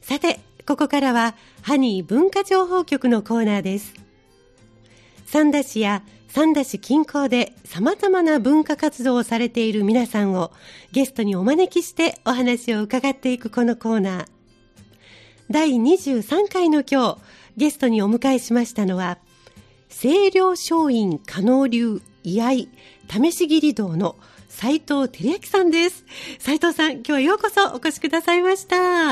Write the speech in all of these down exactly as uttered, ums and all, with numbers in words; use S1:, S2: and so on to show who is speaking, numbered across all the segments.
S1: さて、ここからはハニー文化情報局のコーナーです。三田市や三田市近郊で様々な文化活動をされている皆さんをゲストにお招きしてお話を伺っていくこのコーナー。だいにじゅうさんかいの今日、ゲストにお迎えしましたのは、清涼松陰加納流居合試し切り道の斉藤照明さんです。斉藤さん、今日はようこそお越しくださいました。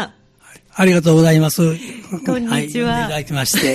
S2: ありがとうございます。
S1: こんにちは。
S2: はい、いただきまして。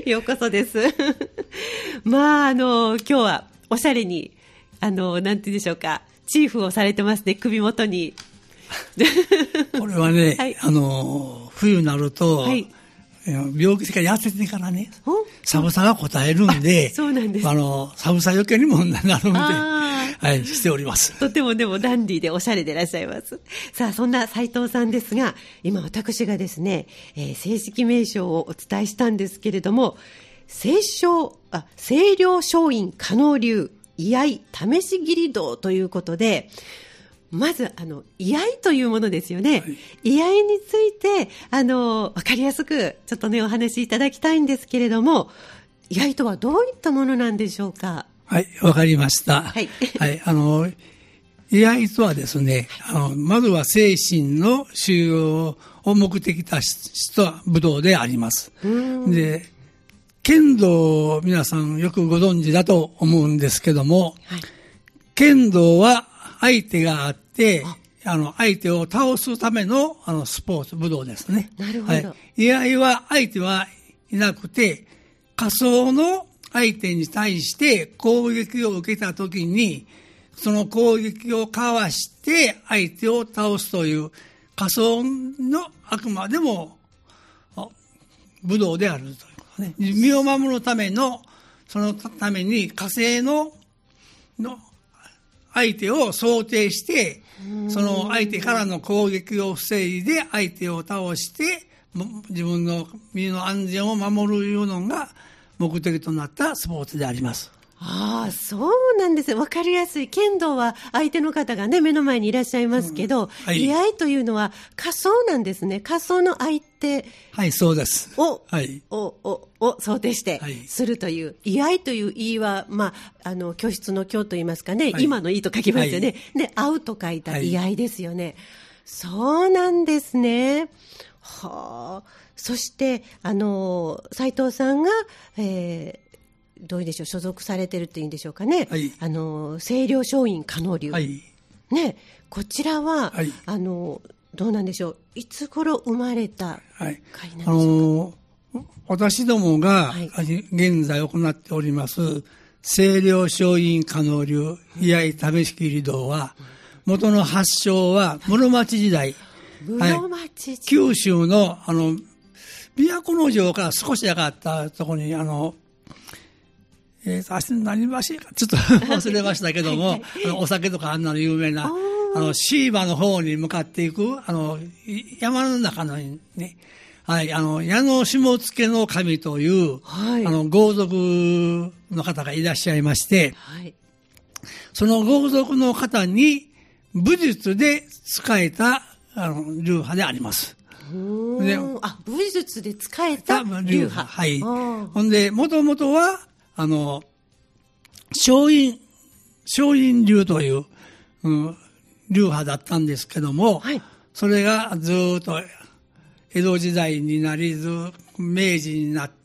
S1: ようこそです。まあ、あの、今日はおしゃれに、あの、なんて言うんでしょうか、チーフをされてますね、首元に。
S2: これはね、はい、あの、冬になると、はい、病気から痩せてからね、寒さが応えるんで、
S1: そうなんです。
S2: あの、寒さ余計にもなるんで、はい、しております。
S1: とてもでもダンディーでおしゃれでいらっしゃいます。さあ、そんな斉藤さんですが、今私がですね、えー、正式名称をお伝えしたんですけれども、清少、あ、清涼松陰加納流居合試し切り道ということで、まず、あの、居合というものですよね。はい、居合について、あの、わかりやすく、ちょっとね、お話しいただきたいんですけれども、居合とはどういったものなんでしょうか。
S2: はい、わかりました。
S1: はい。
S2: はい、あの、居合とはですね、あの、まずは精神の修養を目的とした武道であります。で、剣道を皆さんよくご存知だと思うんですけども、はい、剣道は相手があって、あの、相手を倒すための、あの、スポーツ、武道ですね。
S1: なるほど。はい。
S2: 居合は相手はいなくて、仮想の相手に対して攻撃を受けたときに、その攻撃をかわして相手を倒すという仮想のあくまでも武道であるということね。身を守るための、そのために火星の、の相手を想定して、その相手からの攻撃を防いで相手を倒して、自分の身の安全を守るいうのが目的となったスポーツであります。
S1: ああ、そうなんです。わかりやすい。剣道は相手の方がね、目の前にいらっしゃいますけど、うん、はい、居合というのは仮想なんですね。仮想の相手。
S2: はい、そうです。
S1: を、
S2: はい、
S1: を、を、を想定してするという、はい、居合という意は、まあ、あの、居室の居といいますかね、はい、今の意と書きますよね。はい、で、合うと書いた居合ですよね。はい、そうなんですね。はあ。そして、あの、斉藤さんが、えー、どういうでしょう、所属されてるっていうんでしょうかね。はい、あの、清涼松陰加納流。はい、ね、こちらは、はい、あの、どうなんでしょう、いつ頃生まれた会なんでしょうか。はい、あのー、
S2: 私どもが、はい、現在行っております、清涼松陰加納流居合試し切り道は、元の発祥は室町時代。
S1: 室町時代。はい、
S2: 九州の、あの、都城から少し上がったところに、あの、えーと、足に何橋か、ちょっと忘れましたけども、はい、あのお酒とかあんなの有名な、あの、椎葉の方に向かっていく、あの、山の中のね、はい、あの、矢野下野の神という、はい、あの、豪族の方がいらっしゃいまして、はい、その豪族の方に武術で使えた、あの、流派であります。
S1: で、あ、武術で使えた流派。
S2: はい。ほんで、もともとは、あの、松陰、松陰流という、うん、流派だったんですけども、はい、それがずっと江戸時代になり、ず明治になって、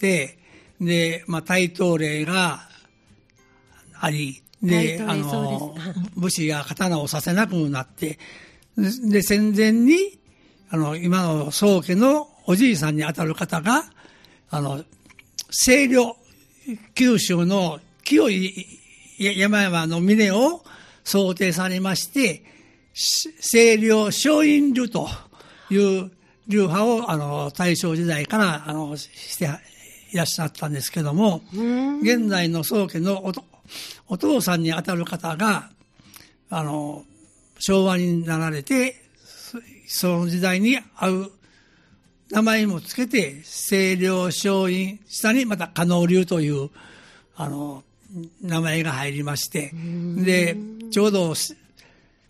S2: で、まあ、大東令があり、で、あの、武士が刀をさせなくなって、で、戦前に、あの、今の宗家のおじいさんにあたる方が、あの、清涼、九州の清い山々の峰を想定されまして、清涼松陰流という流派を、あの、大正時代から、あの、していらっしゃったんですけども、現在の宗家の お, お父さんにあたる方が、あの、昭和になられて、その時代に合う名前もつけて、清涼松陰、下にまた加納流という、あの、名前が入りまして、で、ちょうど、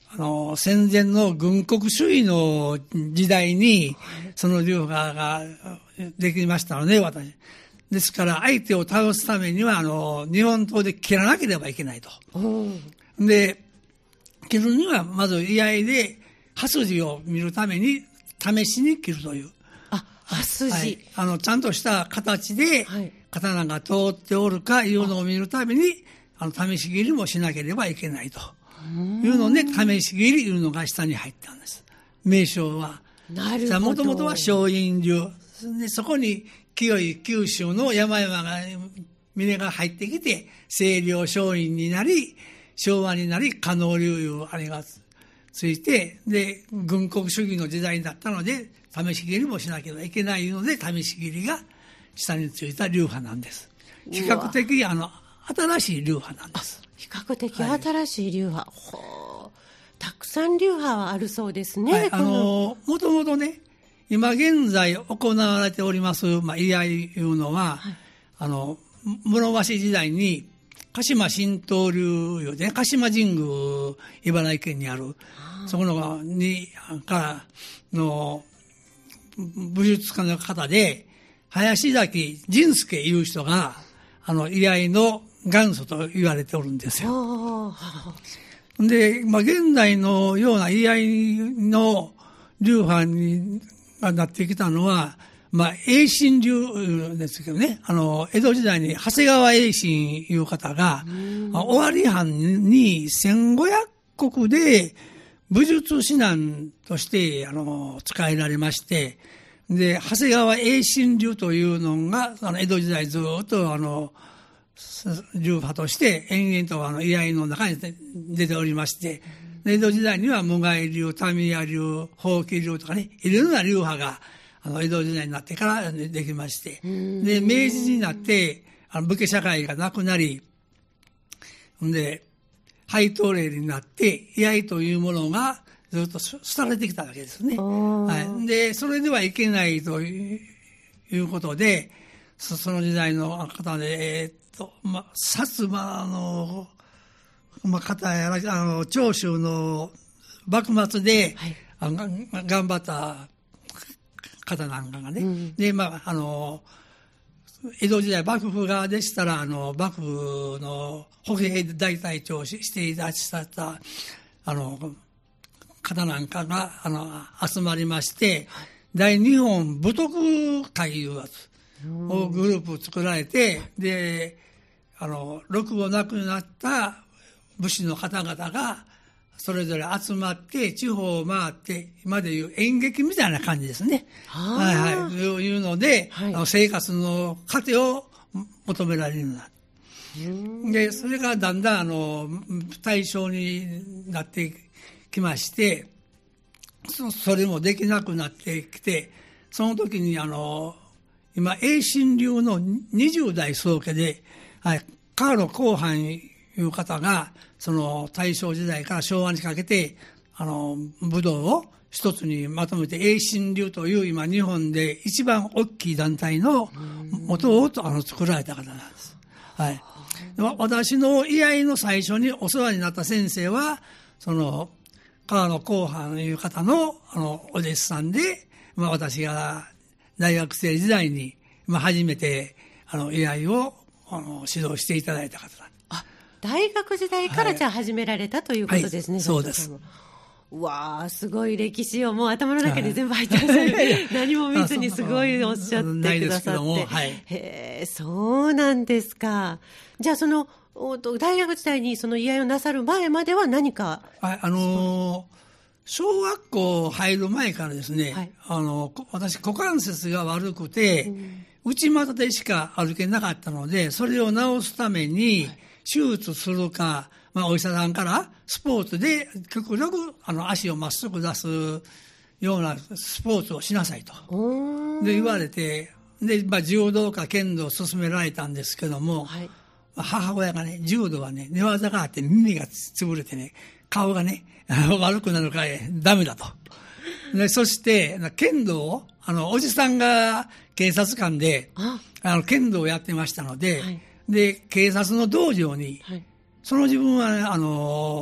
S2: あの、戦前の軍国主義の時代に、その流派ができましたので、私。ですから、相手を倒すためには、あの、日本刀で切らなければいけないと。で、切るには、まず居合で、刃筋を見るために、試しに切るという。
S1: あ、刃筋。はい、
S2: あの、ちゃんとした形で、刀が通っておるかいうのを見るために、あの、試し切りもしなければいけないと。いうので、試し切りいうのが下に入ったんです。名称は。
S1: なるほど。
S2: もともとは松陰流。で、そこに清い九州の山々が、峰が入ってきて、清涼松陰になり、昭和になり、加納流いうあれがついて、で、軍国主義の時代になったので、試し切りもしなければいけないので、試し切りが下についた流派なんです。比較的、あの、新しい流派なんです。
S1: 比較的新しい流派、はい、ほう、たくさん流派はあるそうですね。はい、
S2: あのもともとね、今現在行われております、まあ、居合いうのは、はい、あの室町時代に鹿島神道流いうね、鹿島神宮、茨城県にある、そこのにからの武術家の方で、林崎仁助いう人が、あの居合の元祖と言われておるんですよ。で、まあ、現代のような居合の流派になってきたのは、まあ、永神流ですけどね、あの、江戸時代に長谷川永神いう方が、まあ、尾張藩にせんごひゃくこくで武術指南として、あの、使えられまして、で、長谷川永神流というのが、あの、江戸時代ずっと、あの、流派として延々とあの居合の中に出ておりまして、江戸時代には無害流、民谷流、宝器流とかね、いろいろな流派があの江戸時代になってからできまして、で明治になってあの武家社会がなくなり、で配当令になって居合というものがずっと廃れてきたわけですね。はい、でそれではいけないということで、そ, その時代の方で、えーまあ、薩摩の、まあ、方やらあの長州の幕末で、はい、あが頑張った方なんかがね、うん、でまああの江戸時代幕府側でしたらあの幕府の歩兵大隊長をしていらっしゃったあの方なんかがあの集まりまして、はい、大日本武徳会いうやつをグループを作られて、であの禄をなくなった武士の方々がそれぞれ集まって地方を回って今でいう演劇みたいな感じですね。はいはい。いうので、はい、あの生活の糧を求められるようになる。でそれがだんだんあの対象になってきまして、そ, それもできなくなってきて、その時にあの今永神流のにじゅう代宗家で、はい、河野公範いう方がその大正時代から昭和にかけてあの武道を一つにまとめて永神流という今日本で一番大きい団体の元をあの作られた方なんです。はい、私の居合の最初にお世話になった先生はその河野公範という方のあのお弟子さんで、まあ、私が大学生時代に、まあ、初めてあの居合をあの指導していただいた方なんです。
S1: あ、大学時代からじゃあ始められたということですね。はい、
S2: そうです。
S1: うわー、すごい歴史をもう頭の中に全部入ってらっしゃる、はい、何も見ずにすごいおっしゃってくださって、はい、へー、そうなんですか。じゃあその大学時代にその居合をなさる前までは何か、
S2: はい、あのー、小学校入る前からですね、はい、あの私股関節が悪くて、うん、内股でしか歩けなかったので、それを治すために手術するか、まあ、お医者さんからスポーツで極力あの足をまっすぐ出すようなスポーツをしなさいとで言われて、で、まあ、柔道か剣道を勧められたんですけども、はい、母親がね、柔道はね、寝技があって耳が潰れてね、顔がね悪くなるからダメだと。でそして剣道をあのおじさんが警察官でああの剣道をやってましたので、はい、で警察の道場に、はい、その自分は、ね、あの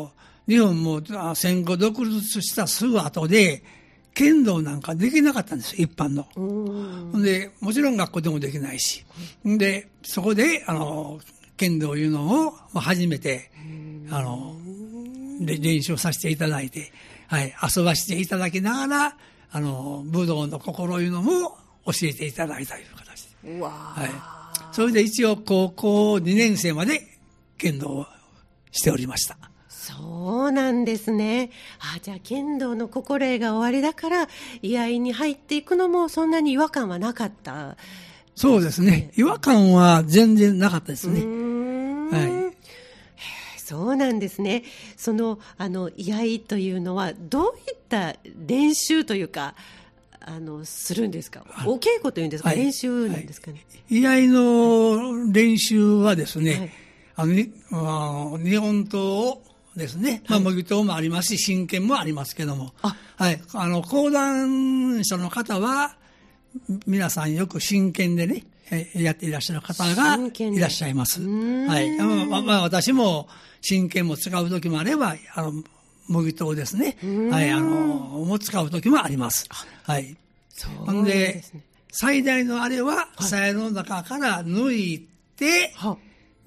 S2: 日本も戦後独立したすぐ後で、剣道なんかできなかったんですよ、一般の。で、もちろん学校でもできないし。で、そこで、あの、剣道いうのを初めて、あの、練習させていただいて、はい、遊ばせていただきながら、あの、武道の心いうのも教えていただいたという形で。
S1: うわ
S2: はい。それで一応高校にねん生まで剣道をしておりました。
S1: そうなんですね。あ、じゃあ剣道の心得が終わりだから居合に入っていくのもそんなに違和感はなかった。
S2: そうですね。違和感は全然なかったですね。はい。
S1: そうなんですね。そのあの居合というのはどういった練習というかあのするんですか。お稽古というんですか、はい、練習なんですかね。
S2: 居合の練習はですね、はい、あの日本刀ですね。まあ、模擬刀もありますし、真剣もありますけども。はい。あの、講談社の方は、皆さんよく真剣でね、やっていらっしゃる方がいらっしゃいます。はい。まあ、まあ、私も真剣も使うときもあれば、あの、模擬刀ですね。はい。あの、も使うときもあります。はい。
S1: そう
S2: なんで、
S1: ですね。
S2: 最大のあれは、鞘の中から抜いて、はい、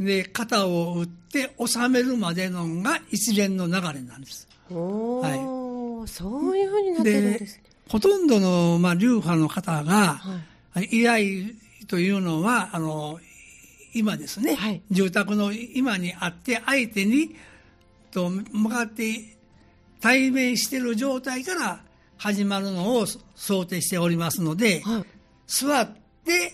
S2: で、肩を打って収めるまでのが一連の流れなんです。
S1: おー、はい、そういうふうになってるんですね。
S2: ほとんどの、まあ、流派の方が、はい、居合というのは、あの、今ですね、はい、住宅の今にあって相手に、と向かって対面している状態から始まるのを想定しておりますので、はい、座って、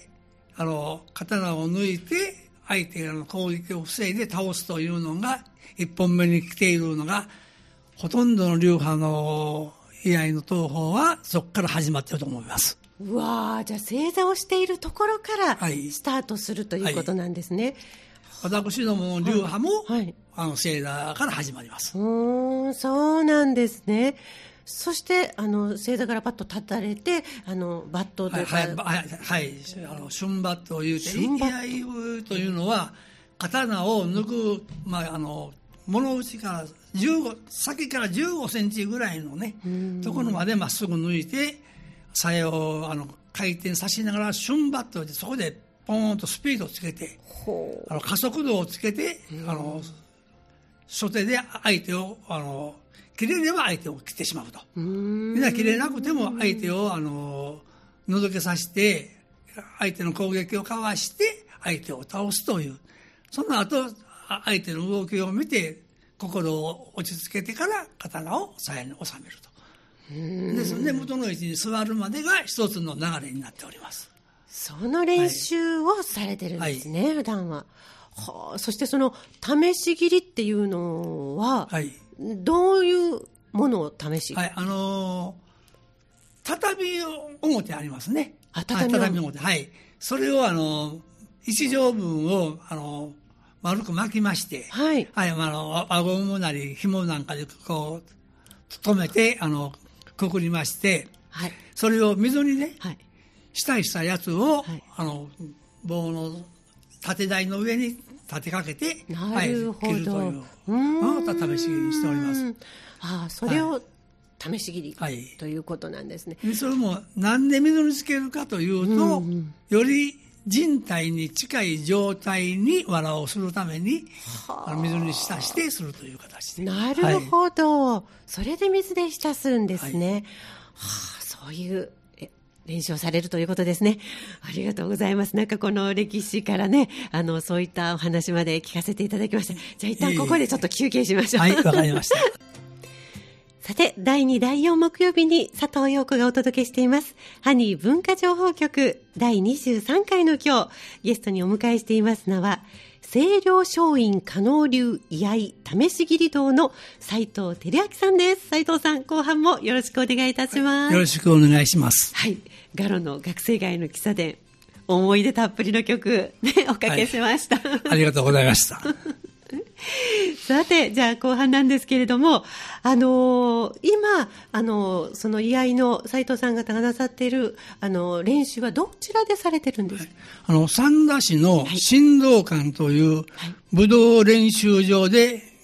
S2: あの、刀を抜いて、相手の攻撃を防いで倒すというのが一本目に来ているのがほとんどの流派の居合の刀法はそこから始まっていると思います。
S1: うわー、じゃあ正座をしているところからスタートするということなんですね。
S2: はいはい、私どもの流派も、はいはい、あの正座から始まります。
S1: うーん、そうなんですね。そしてあの正座からパッと立たれてあのバットというか、
S2: はいはいはいはい、あの春バットを言うて、居合というのは刀を抜く、まああの物打ちからじゅうご先からじゅうごセンチぐらいのねところまでまっすぐ抜いて鞘をあの回転させながら春バットでそこでポーンとスピードをつけてあの加速度をつけてあの初手で相手をあの切れれば相手を切ってしまうと。みんな切れなくても相手をあの覗けさせて相手の攻撃をかわして相手を倒すという。その後相手の動きを見て心を落ち着けてから刀を鞘に収めると。ですので元の位置に座るまでが一つの流れになっております。
S1: その練習をされてるんですね、はい、普段は。はあ、そしてその試し切りっていうのは、はい、どういうものを試し、
S2: はい、あのー、畳表ありますね。
S1: あ、畳表。
S2: 畳表。はい。それをあのー、一畳分をあのー、丸く巻きまして、はい。はい、あの、輪ゴムなり紐なんかでこう、留めて、あの、くくりまして、はい。それを溝にね、はい。下したやつを、はい、あの、棒の縦台の上に立てかけて、
S1: なるほど、
S2: はい、切るというのを試し切りにしております。
S1: ああ、それを試し切り、はい、ということなんですね。
S2: それもなんで溝につけるかというと、うんうん、より人体に近い状態に藁をするために、はあ、水に浸してするという形で。
S1: なるほど、はい、それで水で浸すんですね。はい、はあ、そういう練習をされるということですね。ありがとうございます。なんかこの歴史からね、あのそういったお話まで聞かせていただきました。じゃあ一旦ここでちょっと休憩しましょう。
S2: はい、わかりました。
S1: さて、だいにだいよん木曜日に佐藤陽子がお届けしていますハニー文化情報局だいにじゅうさんかいの今日、ゲストにお迎えしていますのは清涼松陰加納流居合試し切り道の斉藤照明さんです。斉藤さん、後半もよろしくお願いいたします。
S2: よろしくお願いします。
S1: はい、ガロの学生街の喫茶店、思い出たっぷりの曲、ね、おかけしました、はい、
S2: ありがとうございました
S1: さて、じゃあ後半なんですけれども、あのー、今、あのー、その居合の斉藤さん方がなさっているあのー、練習はどちらでされてるんですか？
S2: はい、あの三田市の新道館という武道練習場で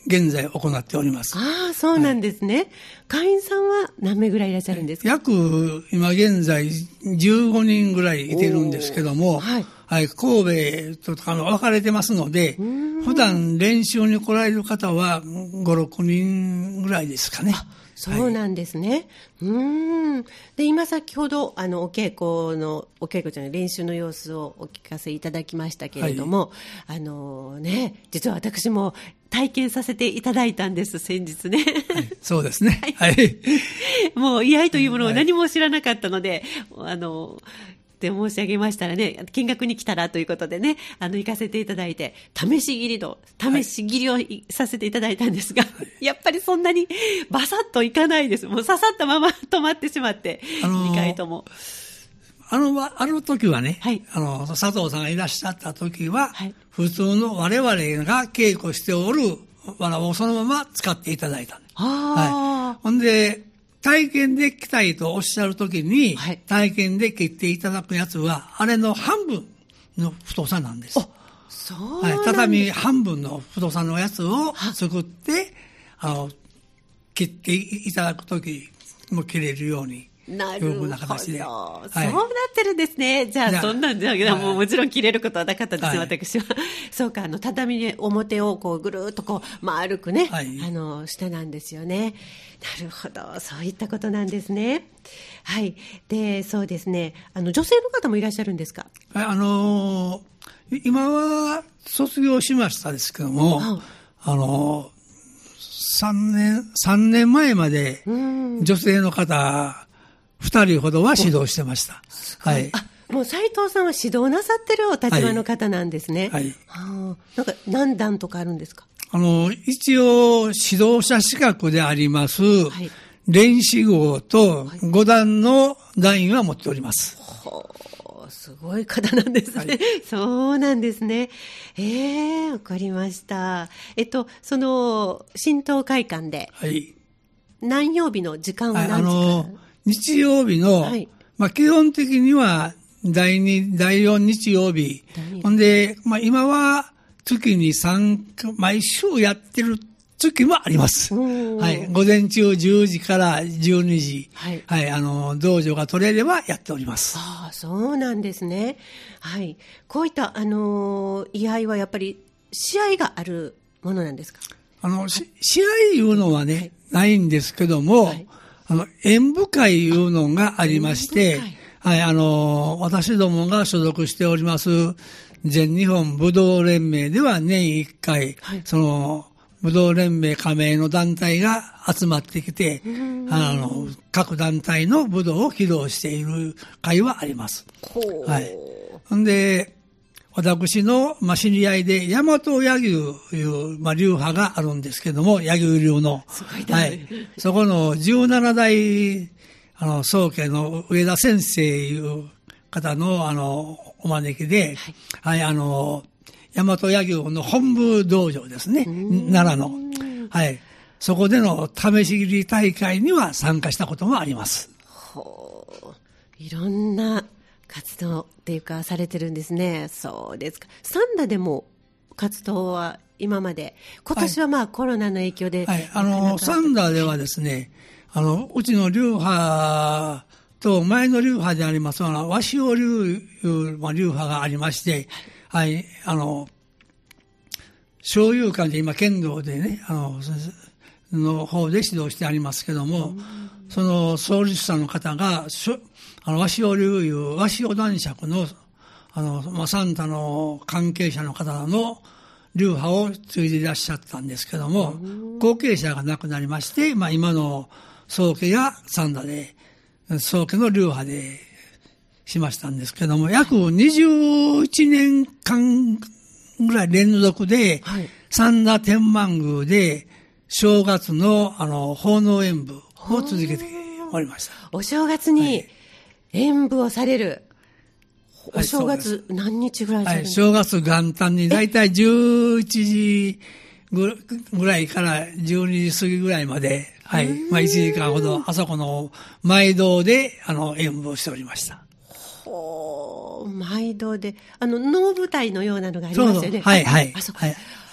S2: 現在行っております。
S1: ああ、そうなんですね。はい、会員さんは何名ぐらいいらっしゃるんですか？
S2: 約、今現在じゅうごにんぐらいいてるんですけども、はい、はい、神戸とか分かれてますので、普段練習に来られる方はご、ろくにんぐらいですかね。
S1: そうなんですね。はい、うーん。で、今先ほど、あの、お稽古の、お稽古じゃない、練習の様子をお聞かせいただきましたけれども、はい、あのね、実は私も体験させていただいたんです、先日ね。
S2: はい、そうですね。はい。
S1: もう、居合というものを何も知らなかったので、はい、あの、って申し上げましたらね、見学に来たらということでね、あの、行かせていただいて、試し切りの、試し切りをさせていただいたんですが、はい、やっぱりそんなにバサッといかないです。もう刺さったまま止まってしまって、あのー、にかいとも。
S2: あの、あの時はね、はい、あの、佐藤さんがいらっしゃった時は、はい、普通の我々が稽古しておる藁をそのまま使っていただいた。はい。ほんで、体験できたいとおっしゃるときに、はい、体験で切っていただくやつは、あれの半分の太さなんです。
S1: あ、そうなんです。
S2: はい、畳半分の太さのやつを作って、あの、切っていただくときも切れるように。
S1: なるほど。そうなってるんですね。はい、じゃあ、そんなんじゃ、はい、もうもちろん切れることはなかったです、はい、私は。そうか、あの、畳で表をこうぐるーっとこう丸くね、はい、あの、下なんですよね。なるほど。そういったことなんですね。はい。で、そうですね。あの、女性の方もいらっしゃるんですか？
S2: はい、あのー、今は卒業しましたですけども、あのー、さんねん、さんねんまえまで女性の方、二人ほどは指導してました。はい。
S1: あ、もう斉藤さんは指導なさってるお立場の方なんですね。はい。はあ、なんか何段とかあるんですか？
S2: あの、一応指導者資格であります、はい、練習号とご段の段位は持っております。
S1: はあ、すごい方なんですね。はい、そうなんですね。ええー、わかりました。えっと、その、神道会館で、はい。何曜日の時間は何時から？はい、あの
S2: 日曜日の、はい、まあ基本的にはだいに、だいよん日曜日。ほんで、まあ今は月にさん、毎週やってる月もあります。はい。午前中じゅうじからじゅうにじ。はい。はい。あの、道場が取れればやっております。
S1: ああ、そうなんですね。はい。こういった、あのー、居合はやっぱり試合があるものなんですか？
S2: あの、はい、試合いうのはね、はい、ないんですけども、はい、あの、演舞会いうのがありまして、はい、あの、私どもが所属しております、全日本武道連盟では年一回、はい、その、武道連盟加盟の団体が集まってきて、あの、各団体の武道を披露している会はあります。はい。ほんで、私の、まあ、知り合いで、大和柳生いう、まあ、流派があるんですけども、柳生流の。はい。そこのじゅうなな代、あの、宗家の上田先生いう方の、あの、お招きで、はい、はい、あの、大和柳生の本部道場ですね。奈良の。はい。そこでの試し切り大会には参加したこともあります。
S1: ほう。いろんな活動っていうかされてるんですね。そうですか。三田でも活動は今まで、今年はまあ、はい、コロナの影響で。
S2: はい。あの、三田ではですね、あの、うちの流派と前の流派であります、あの、和塩流いう、まあ、流派がありまして、はい、あの、醤油館で今、剣道でね、あの、の方で指導してありますけども、その創立者の方が、あの、和塩流いう、和塩男爵の、あの、まあ、サンタの関係者の方の流派を継いでいらっしゃったんですけども、後継者が亡くなりまして、まあ、今の宗家がサンタで、宗家の流派でしましたんですけども、約にじゅういちねんかんぐらい連続で、はい、三田天満宮で正月のあの奉納演舞を続けておりました。
S1: お正月に演舞をされる。はい、お正月何日ぐらいされるんですか？
S2: はい、正月元旦にだいたいじゅういちじぐらいからじゅうにじ過ぎぐらいまで、はい、まあいちじかんほどあそこの毎堂であの演舞をしておりました。
S1: ほう、毎度で、あの、能舞台のようなのがありますよね。
S2: はい、はい。
S1: あそこ、
S2: はい、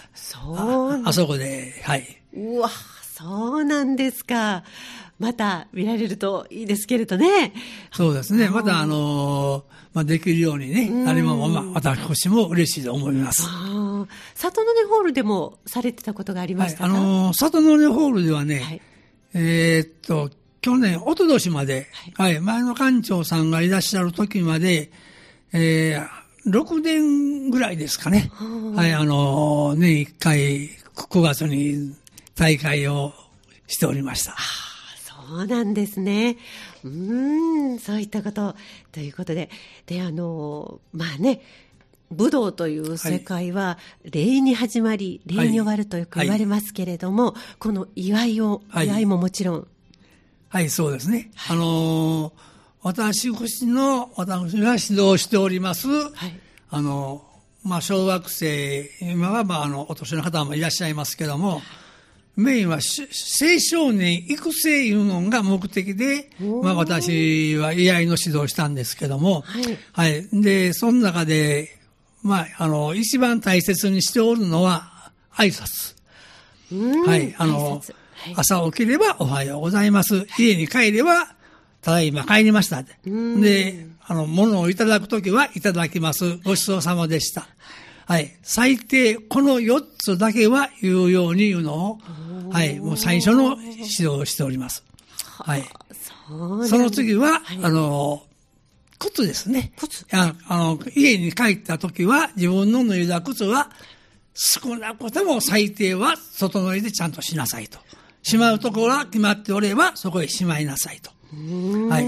S1: そう
S2: あ、あそこで、はい。
S1: うわ、そうなんですか。また見られるといいですけれどね。
S2: そうですね。また、あのー、まあ、できるようにね、なれば、まあ、私も嬉しいと思います。
S1: あ、里の根ホールでもされてたことがありましたか？
S2: はい、あのー、里の根ホールではね、はい、えー、っと、去年、一昨年まで、はい、はい、前の館長さんがいらっしゃる時まで、えー、ろくねんぐらいですかね。はい、あのー、年いっかい、くがつに大会をしておりました。
S1: そうなんですね。うーん、そういったこと。ということで、で、あの、まあね、武道という世界は、礼に始まり、礼に終わるとよく言われますけれども、はいはい、この祝いを、祝いももちろん。
S2: はい、はい、そうですね。はい、あのー、私の、私が指導しております、はい、あの、まあ、小学生、今は、まあ、あの、お年の方もいらっしゃいますけども、メインは青少年育成いうのが目的で、まあ私は居合の指導をしたんですけども、はい。はい。で、その中で、まあ、あの、一番大切にしておるのは挨拶。はい。あの、はい、朝起きればおはようございます。家に帰れば、ただいま帰りました。で、あの、物をいただくときはいただきます。ごちそうさまでした。はい。最低、このよっつだけは言うように言うのを、はい。もう最初の指導をしております。はい。そ, その次は、はい、あの、靴ですね。靴ああの、家に帰った時は、自分の脱いだ靴は、少なくても最低は整えてちゃんとしなさいと。しまうところは決まっておれば、そこへしまいなさいと。はい。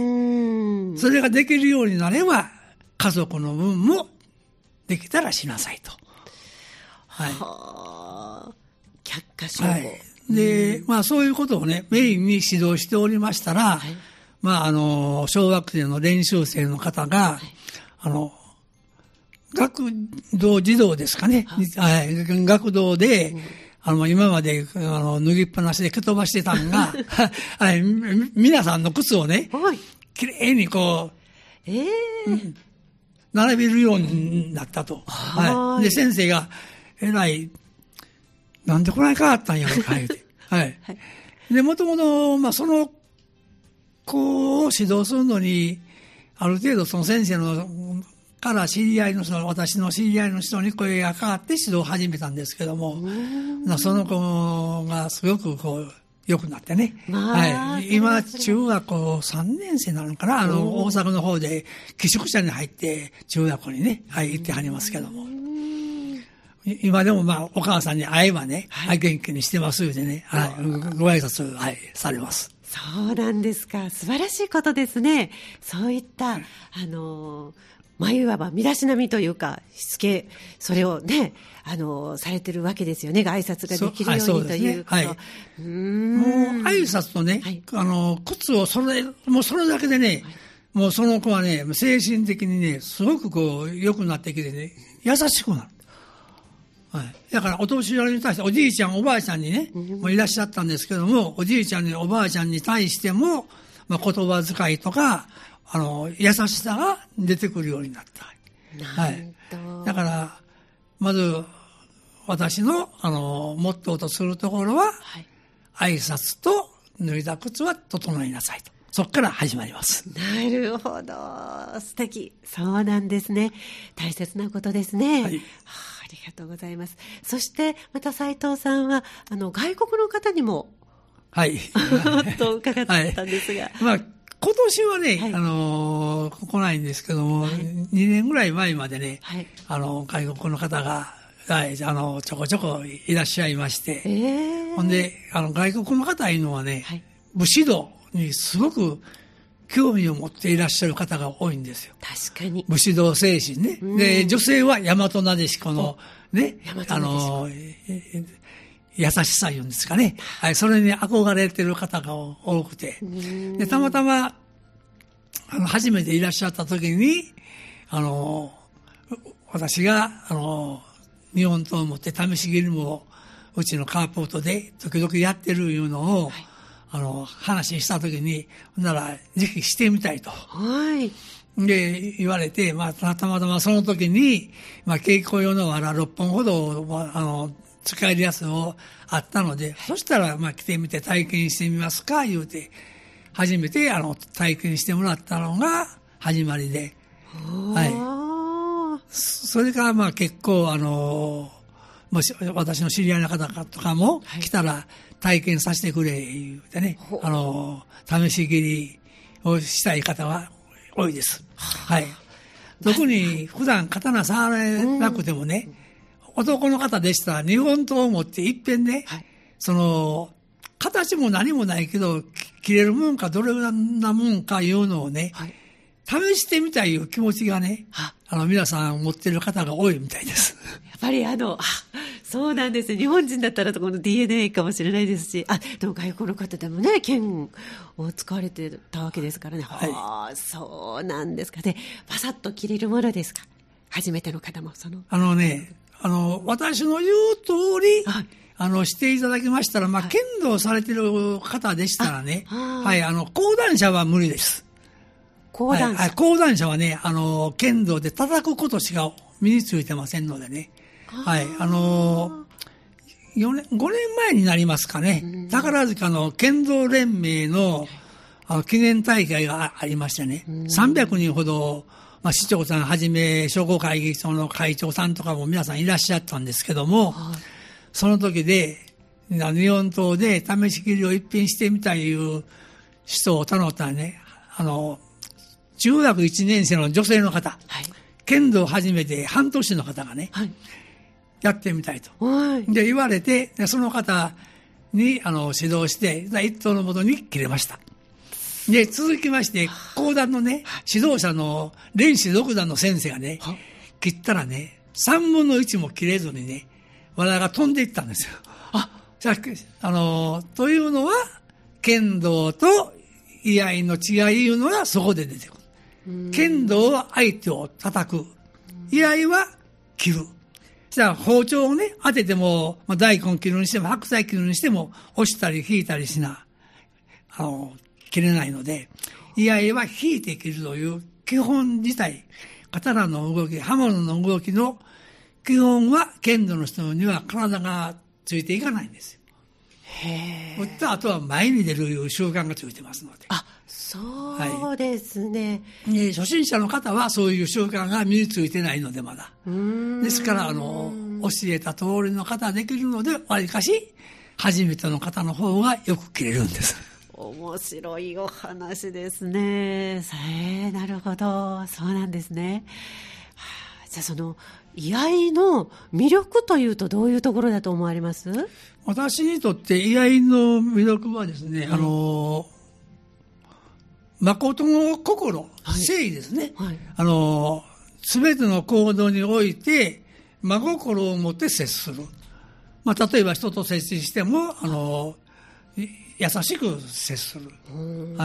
S2: それができるようになれば、家族の分も、できたらしなさいと。はい。はあ、
S1: 却下処方。はい。
S2: で、まあそういうことをね、メインに指導しておりましたら、はい、まああの、小学生の練習生の方が、はい、あの、学童児童ですかね。はい。学童で、うん、あの、今まで、あの、脱ぎっぱなしで蹴飛ばしてたんが、はい。皆さんの靴をね、はい、きれいにこう、ええーうん並べるようになったと。はい。で、先生が、えらい、なんでこない変わったんやろか、言うて。はい。はい、で、もともと、まあ、その子を指導するのに、ある程度その先生の、から知り合いの人、私の知り合いの人に声がかかって指導を始めたんですけども、その子がすごくこう、良くなってね。はい。今、中学校さんねん生なのかなあの、大阪の方で、寄宿舎に入って、中学校にね、はい、行ってはりますけども。今でもまあ、お母さんに会えばね、はい、元気にしてますよね、はい、ご挨拶、はい、されます。
S1: そうなんですか。素晴らしいことですね。そういった、はい、あの、まあ、いわば身だしなみというか、しつけ、それをね、あの、されてるわけですよね。挨拶ができるようにということ。はい、はい、うーん
S2: もう挨拶とね、はい、あの、靴をそれ、もうそれだけでね、はい、もうその子はね、精神的にね、すごくこう、良くなってきてね、優しくなる。はい。だから、お年寄りに対して、おじいちゃん、おばあちゃんにね、もういらっしゃったんですけども、おじいちゃんに、おばあちゃんに対しても、まあ、言葉遣いとか、あの、優しさが出てくるようになった。はい。だから、まず、私の、あの、モットーとするところは、はい、挨拶と脱いだ靴は整いなさいと。そこから始まります。
S1: なるほど。素敵。そうなんですね。大切なことですね。はい。はあ、ありがとうございます。そして、また斉藤さんは、あの、外国の方にも、
S2: はい。
S1: と伺ったんですが。はい、
S2: まあ今年はね、はい、あのー、来ないんですけども、はい、にねんぐらい前までね、はい、あの、外国の方が、はい、あの、ちょこちょこいらっしゃいまして、えー、ほんで、あの、外国の方いうのはね、はい、武士道にすごく興味を持っていらっしゃる方が多いんですよ。
S1: 確かに。
S2: 武士道精神ね。で、女性は大和なでしこの、ね、あの、優しさ言うんですかね。はい、それに憧れてる方が多くて。で、たまたま、あの、初めていらっしゃった時に、あの、私が、あの、日本刀を持って試し切りも、うちのカーポートで時々やってるいうのを、はい、あの、話した時に、ほんなら、ぜひしてみたいと。はい。で、言われて、まあ、たまたまその時に、まあ、稽古用の藁ろっぽんほど、あの、 使えるやつをあったので、そしたら、まあ、来てみて体験してみますか、言うて、初めて、あの、体験してもらったのが始まりで、はい。それからまあ結構あのもし私の知り合いの方とかも来たら体験させてくれ言うてね、はい、あの試し切りをしたい方は多いです。はい。特に普段刀触らなくてもね、うん、男の方でしたら日本刀を持っていっぺんね、はい、その形も何もないけど切れるもんかどれぐらいなもんかいうのをね、はい、試してみたいいう気持ちがね、あの皆さん持ってる方が多いみたいです。
S1: やっぱりあの、あ、そうなんです。日本人だったらこの ディーエヌエー かもしれないですし、あ、でも外国の方でもね、剣を使われてたわけですからね。はい。あ、そうなんですか。で、パサッと切れるものですか。初めての方もその。
S2: あのね、あの、私の言う通り、はい、あの、していただきましたら、まあ、剣道されてる方でしたらね、はい、あの、講談社は無理です。
S1: 講談社、
S2: はい、講談社はね、あの、剣道で叩くことしか身についてませんのでね。はい、あの、よねん、ごねんまえになりますかね、宝塚の剣道連盟の、あの記念大会がありましてね、さんびゃくにんほど、まあ、市長さんはじめ、商工会議所の会長さんとかも皆さんいらっしゃったんですけども、はい、その時で、日本刀で試し切りを一品してみたいいう人を頼ったらね、あの、中学いちねん生の女性の方、はい、剣道を始めて半年の方がね、はい、やってみたいと。で、言われて、でその方にあの指導して、一刀のもとに切れました。で、続きまして、講談のね、指導者の練習六段の先生がね、切ったらね、三分の一も切れずにね、藁が飛んでいったんですよ。あ、あの、というのは、剣道と居合の違いいうのがそこで出てくる。剣道は相手を叩く。居合は切る。じゃあ包丁をね、当てても、まあ、大根切るにしても白菜切るにしても、押したり引いたりしな、あの、切れないので、居合は引いて切るという基本自体、刀の動き、刃物の動きの基本は剣道の人には体がついていかないんですよ。へー。あとは前に出るいう習慣がついてますので。
S1: あ、そうですね、
S2: はい、初心者の方はそういう習慣が身についてないのでまだ。うーんですから、あの、教えた通りの方できるので、わりかし、初めての方の方がよく切れるんです。
S1: 面白いお話ですね。えー、なるほど。そうなんですね。はあ、じゃあその、居合の魅力というとどういうところだと思われます？
S2: 私にとって居合の魅力はですね、はい、あの、誠の心、誠意ですね。はいはい、あの、すべての行動において、真心を持って接する。まあ、例えば人と接しても、あの、優しく接する。はい。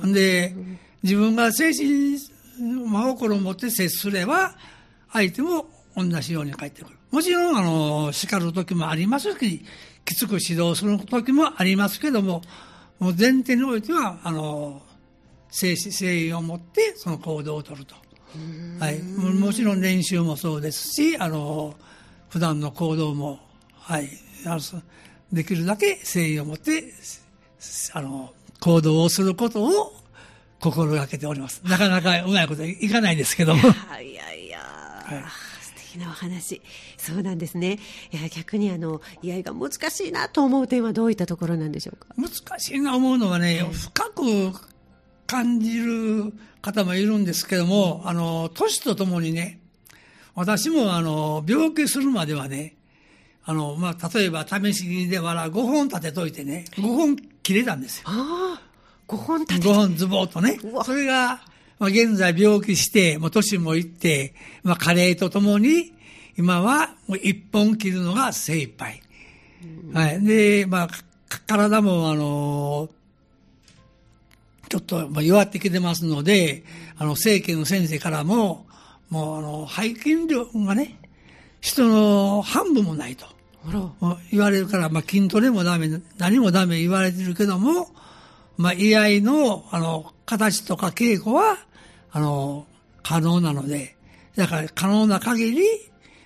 S2: で、自分が精神、真心を持って接すれば、相手も同じように返ってくる。もちろん、あの、叱る時もありますし、きつく指導する時もありますけども、もう前提においては、あの、誠意を持ってその行動を取ると。はい。もちろん練習もそうですし、あの、普段の行動も、はい。できるだけ誠意を持って、あの、行動をすることを心がけております。なかなかうまいこといかないですけども。
S1: いやいや、はい、素敵なお話。そうなんですね。いや、逆にあの、居合が難しいなと思う点はどういったところなんでしょうか？
S2: 難しいな思うのはね、はい、深く感じる方もいるんですけども、あの、年とともにね、私もあの、病気するまではね、あの、まあ、例えば試し切りでわらごほん立てといてね、ごほん切れたんですよ。
S1: ああ、ごほん立て
S2: ごほんズボーっとね。それが、まあ、現在病気して、もう年もいって、まあ、加齢とともに、今はもう一本切るのが精一杯。うん、はい。で、まあ、体もあの、ちょっと弱ってきてますので、あの、生家の先生からも、もうあの、背筋力がね、人の半分もないと言われるから、まあ、筋トレもダメ、何もダメ言われてるけども、まあ、居合の、あの、形とか稽古は、あの、可能なので、だから可能な限り、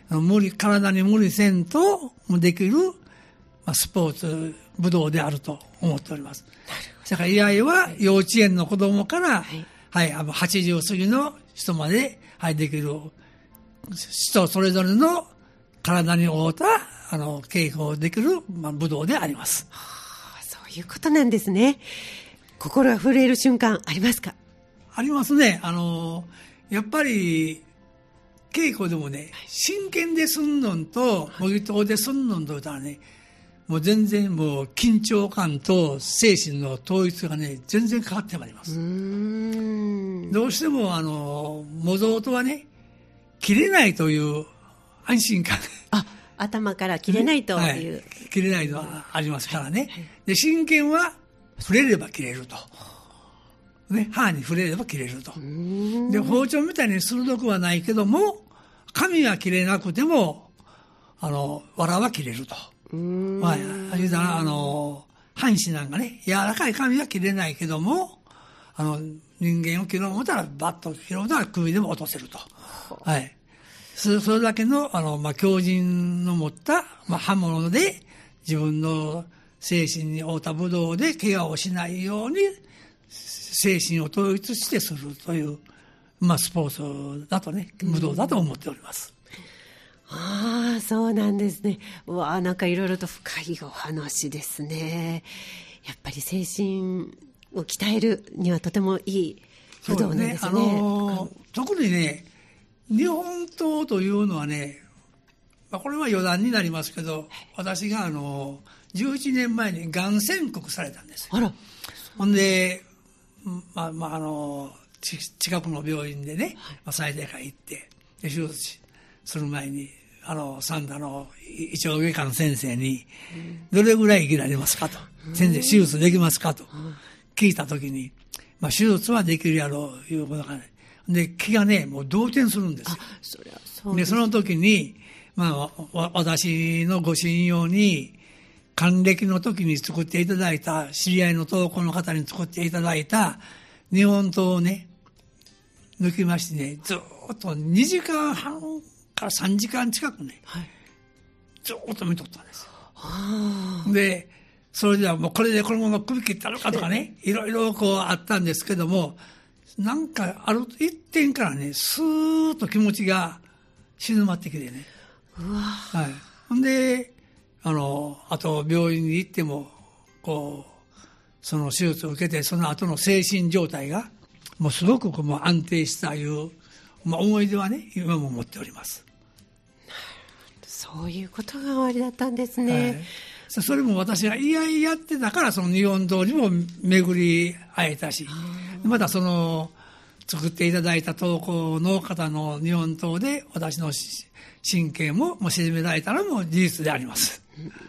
S2: 無理、体に無理せんとできる、まあ、スポーツ、武道であると思っております。だから居合は幼稚園の子供から、はい、はい、あのはちじゅう過ぎの人まで、はい、できる、人それぞれの体に合うた、あの、稽古できる、まあ、武道であります。
S1: はあ、そういうことなんですね。心が震える瞬間ありますか？
S2: ありますね。あの、やっぱり、稽古でもね、真剣ですんのんと、模擬刀ですんのんと言ったらね、もう全然もう緊張感と精神の統一がね、全然変わってまいります。うーん、どうしてもあの、模造とはね、切れないという安心感。
S1: あ、頭から切れないという。はい、
S2: 切れないのはありますからね。はいはい、で、真剣は触れれば切れると。ね、刃に触れれば切れると。で、包丁みたいに鋭くはないけども、紙は切れなくても、あの、藁は切れると。まあ、言うたら、あの、半紙なんかね、柔らかい紙は切れないけども、あの、人間を切ろうと思ったら、バッと切ろうと思ったら首でも落とせると。はい。それ、それだけの、あの、まあ、強靭の持った、まあ、刃物で、自分の精神に合うた武道で怪我をしないように、精神を統一してするという、まあ、スポーツだとね、武道だと思っております。
S1: ああ、そうなんですね。うわあ、なんかいろいろと深いお話ですね。やっぱり精神を鍛えるにはとてもいい武道なんですね。
S2: そうね、あのー、特にね、日本刀というのはね、まあ、これは余談になりますけど、私があのじゅういちねんまえにがん宣告されたんですよ。あら。ほんで、まあまああの近くの病院でね、まあ、最低会行ってで手術する前にあの三田の胃腸外科の先生に、どれぐらい生きられますかと、先生手術できますかと聞いたときに、まあ、手術はできるやろういうことがね、で気がねもう動転するんですよ。あ、そりゃそうです。でその時に、まあ、私のご信用に還暦の時に作っていただいた、知り合いの東工の方に作っていただいた日本刀をね抜きましてね、ずっとにじかんはんからさんじかん近くね、はい、ずっと見とったんですよ。でそれではもうこれでこのまま首切ったのかとかね、いろいろこうあったんですけども、なんかある一点からねスーッと気持ちが静まってきてね、うわ、はい、ほんであのあと病院に行ってもこうその手術を受けてその後の精神状態がもうすごくこうもう安定したいう、まあ、思い出はね今も持っております。
S1: そういうことが終わりだったんですね。はい、
S2: それも私が居合やってたからその日本刀にも巡り会えたし、またその作っていただいた東工の方の日本刀で私の神経ももう沈められたのも事実であります。うん、は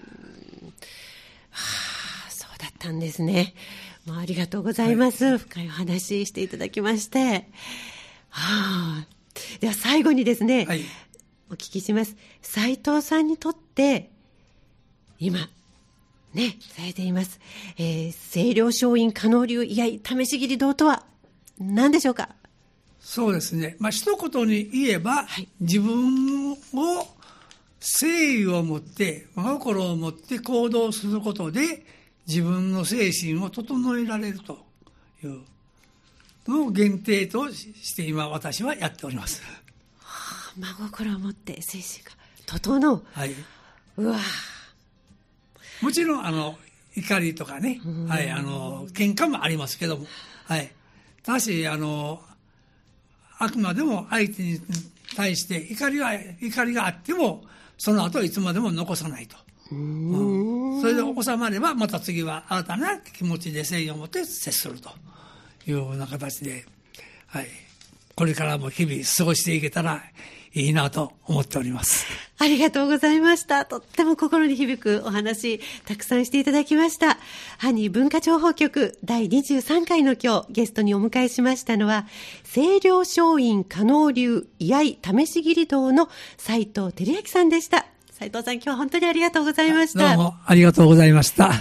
S1: あ、そうだったんですね。もうありがとうございます。はい、深いお話していただきまして。はあ、では最後にですね、はい、お聞きします。斉藤さんにとって今ねされています、えー、清涼松陰加納流居合試し斬り道とは何でしょうか？
S2: そうですね、まあ一言に言えば、はい、自分を誠意を持って真心を持って行動することで自分の精神を整えられるというのを限定として今私はやっております。
S1: はあ、真心を持って精神が整う。はい。うわ。
S2: もちろんあの怒りとかね、はい、あの喧嘩もありますけども、はい。ただしあのあくまでも相手に対して怒りは怒りがあってもその後いつまでも残さないと。うん、それで収まればまた次は新たな気持ちで誠意を持って接するというような形で、はい、これからも日々過ごしていけたらいいなと思っております。
S1: ありがとうございました。とっても心に響くお話たくさんしていただきました。ハニー文化情報局だいにじゅうさんかいの今日ゲストにお迎えしましたのは清涼松陰加納流居合試し斬り道の斉藤照明さんでした。斉藤さん、今日は本当にありがとうございました。
S2: どうもありがとうございました。